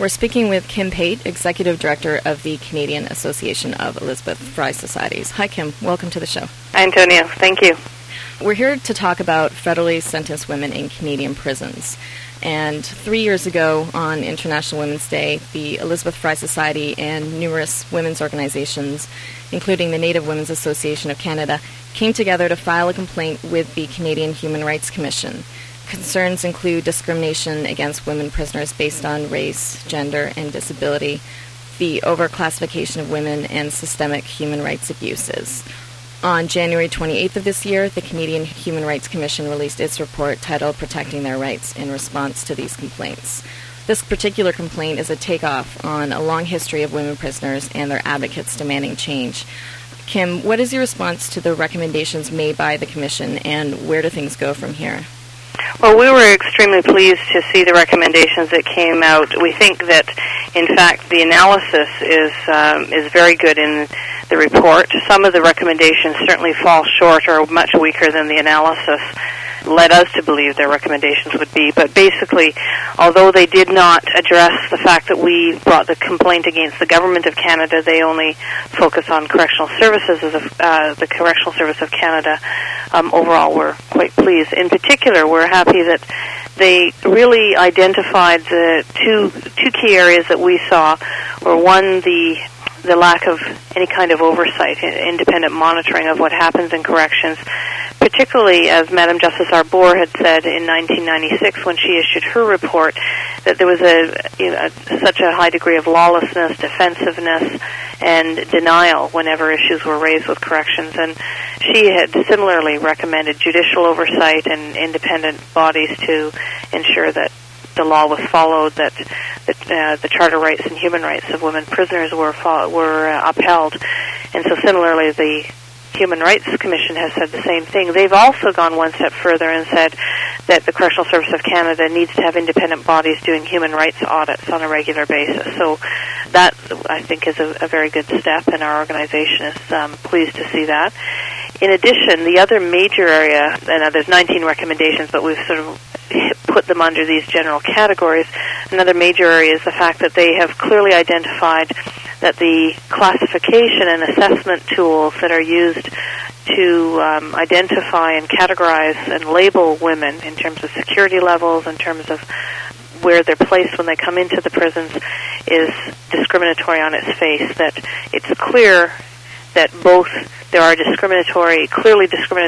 We're speaking with Kim Pate, Executive Director of the Canadian Association of Elizabeth Fry Societies. Hi, Kim. Welcome to the show. Hi, Antonio. Thank you. We're here to talk about federally sentenced women in Canadian prisons. And 3 years ago, on International Women's Day, the Elizabeth Fry Society and numerous women's organizations, including the Native Women's Association of Canada, came together to file a complaint with the Canadian Human Rights Commission. Concerns include discrimination against women prisoners based on race, gender, and disability, the overclassification of women, and systemic human rights abuses. On January 28th of this year, the Canadian Human Rights Commission released its report titled Protecting Their Rights in response to these complaints. This particular complaint is a takeoff on a long history of women prisoners and their advocates demanding change. Kim, what is your response to the recommendations made by the Commission, and where do things go from here? Well, we were extremely pleased to see the recommendations that came out. We think that, in fact, the analysis is very good in the report. Some of the recommendations certainly fall short or much weaker than the analysis led us to believe their recommendations would be. But basically, although they did not address the fact that we brought the complaint against the Government of Canada, they only focus on correctional services as the Correctional Service of Canada. Overall, we're quite pleased. In particular, we're happy that they really identified the two key areas that we saw were, one, the lack of any kind of oversight, independent monitoring of what happens in corrections, particularly as Madam Justice Arbour had said in 1996 when she issued her report, that there was such a high degree of lawlessness, defensiveness, and denial whenever issues were raised with corrections. And she had similarly recommended judicial oversight and independent bodies to ensure that the law was followed, that the charter rights and human rights of women prisoners were upheld. And so similarly, the Human Rights Commission has said the same thing. They've also gone one step further and said that the Correctional Service of Canada needs to have independent bodies doing human rights audits on a regular basis. So that, I think, is a very good step, and our organization is pleased to see that. In addition, the other major area, and there's 19 recommendations, but we've sort of put them under these general categories. Another major area is the fact that they have clearly identified that the classification and assessment tools that are used to identify and categorize and label women in terms of security levels, in terms of where they're placed when they come into the prisons, is discriminatory on its face, that it's clear that both there are clearly discriminatory